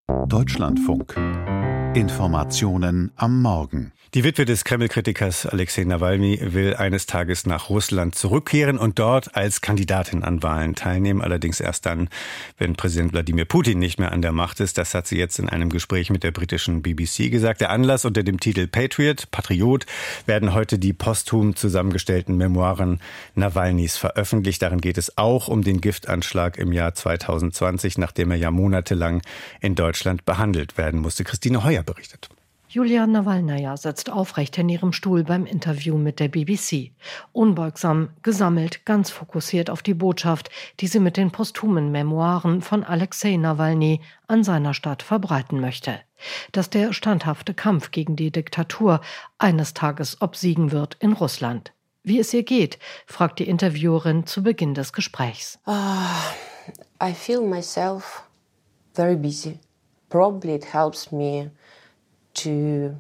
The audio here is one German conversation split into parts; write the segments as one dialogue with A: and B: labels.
A: Deutschlandfunk. Informationen am Morgen.
B: Die Witwe des Kreml-Kritikers Alexei Nawalny will eines Tages nach Russland zurückkehren und dort als Kandidatin an Wahlen teilnehmen. Allerdings erst dann, wenn Präsident Wladimir Putin nicht mehr an der Macht ist. Das hat sie jetzt in einem Gespräch mit der britischen BBC gesagt. Der Anlass: unter dem Titel Patriot, werden heute die posthum zusammengestellten Memoiren Nawalnys veröffentlicht. Darin geht es auch um den Giftanschlag im Jahr 2020, nachdem er ja monatelang in Deutschland behandelt werden musste. Christine Heuer berichtet.
C: Julia Nawalnaja sitzt aufrecht in ihrem Stuhl beim Interview mit der BBC. Unbeugsam, gesammelt, ganz fokussiert auf die Botschaft, die sie mit den posthumen Memoiren von Alexei Nawalny an seiner Stadt verbreiten möchte. Dass der standhafte Kampf gegen die Diktatur eines Tages obsiegen wird in Russland. Wie es ihr geht, fragt die Interviewerin zu Beginn des Gesprächs.
D: I feel myself very busy. Probably it helps me to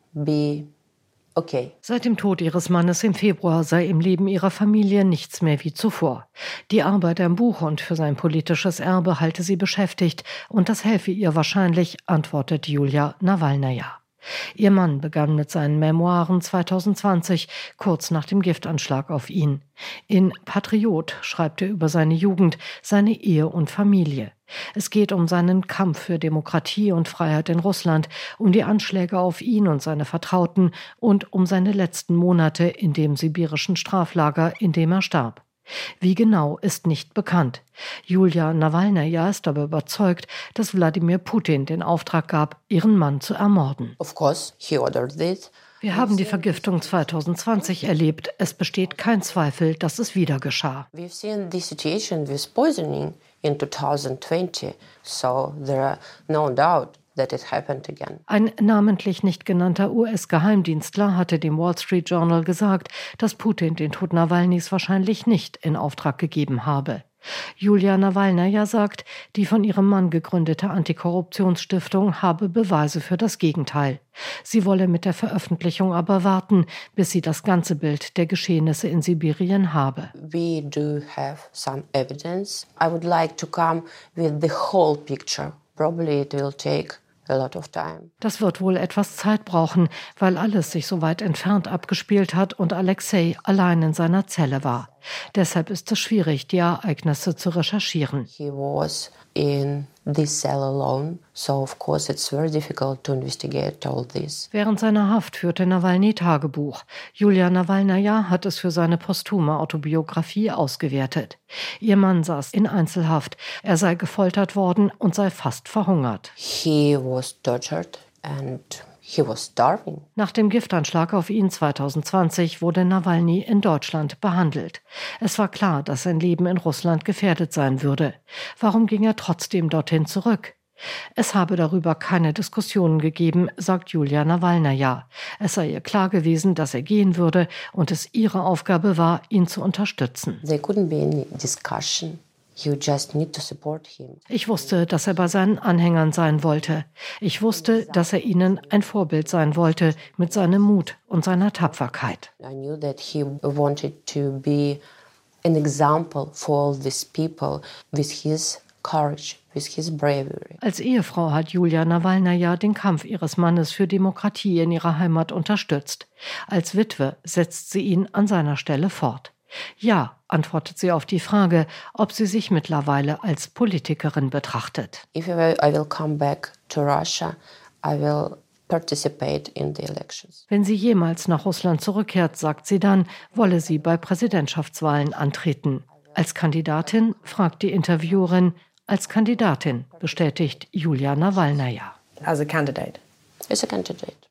D: be okay.
C: Seit dem Tod ihres Mannes im Februar sei im Leben ihrer Familie nichts mehr wie zuvor. Die Arbeit am Buch und für sein politisches Erbe halte sie beschäftigt und das helfe ihr wahrscheinlich, antwortet Julia Nawalnaja. Ihr Mann begann mit seinen Memoiren 2020, kurz nach dem Giftanschlag auf ihn. In Patriot schreibt er über seine Jugend, seine Ehe und Familie. Es geht um seinen Kampf für Demokratie und Freiheit in Russland, um die Anschläge auf ihn und seine Vertrauten und um seine letzten Monate in dem sibirischen Straflager, in dem er starb. Wie genau, ist nicht bekannt. Julia Nawalnaja ist aber überzeugt, dass Wladimir Putin den Auftrag gab, ihren Mann zu ermorden.
D: Of course, he ordered it.
C: Wir haben die Vergiftung 2020 erlebt. Es besteht kein Zweifel, dass es wieder geschah.
D: We've seen the situation with poisoning in 2020, so there are no doubt that it happened again.
C: Ein namentlich nicht genannter US-Geheimdienstler hatte dem Wall Street Journal gesagt, dass Putin den Tod Nawalnys wahrscheinlich nicht in Auftrag gegeben habe. Julia Nawalnaja sagt, die von ihrem Mann gegründete Antikorruptionsstiftung habe Beweise für das Gegenteil. Sie wolle mit der Veröffentlichung aber warten, bis sie das ganze Bild der Geschehnisse in Sibirien habe.
D: We do have some evidence. I would like to come with the whole picture. Probably it will take a lot of time.
C: Das wird wohl etwas Zeit brauchen, weil alles sich so weit entfernt abgespielt hat und Alexei allein in seiner Zelle war. Deshalb ist es schwierig, die Ereignisse zu recherchieren.
D: He was in this cell alone, so of course it's very difficult to investigate all this.
C: Während seiner Haft führte Nawalny Tagebuch. Julia Nawalnaja hat es für seine posthume Autobiografie ausgewertet. Ihr Mann saß in Einzelhaft. Er sei gefoltert worden und sei fast verhungert.
D: He was tortured and he was starving.
C: Nach dem Giftanschlag auf ihn 2020 wurde Nawalny in Deutschland behandelt. Es war klar, dass sein Leben in Russland gefährdet sein würde. Warum ging er trotzdem dorthin zurück? Es habe darüber keine Diskussionen gegeben, sagt Julia Nawalnaja. Es sei ihr klar gewesen, dass er gehen würde und es ihre Aufgabe war, ihn zu unterstützen.
D: There couldn't be any discussion. You just need to support him.
C: Ich wusste, dass er bei seinen Anhängern sein wollte. Ich wusste, dass er ihnen ein Vorbild sein wollte mit seinem Mut und seiner Tapferkeit.
D: I knew that he wanted to be an example for all these people with his courage, with his bravery.
C: Als Ehefrau hat Julia Nawalnaja den Kampf ihres Mannes für Demokratie in ihrer Heimat unterstützt. Als Witwe setzt sie ihn an seiner Stelle fort. Ja, antwortet sie auf die Frage, ob sie sich mittlerweile als Politikerin betrachtet.
D: If I will come back to Russia, I will participate in the elections.
C: Wenn sie jemals nach Russland zurückkehrt, sagt sie dann, wolle sie bei Präsidentschaftswahlen antreten. Als Kandidatin, fragt die Interviewerin. Als Kandidatin, bestätigt Julia Nawalnaja.
D: As a candidate. As a candidate.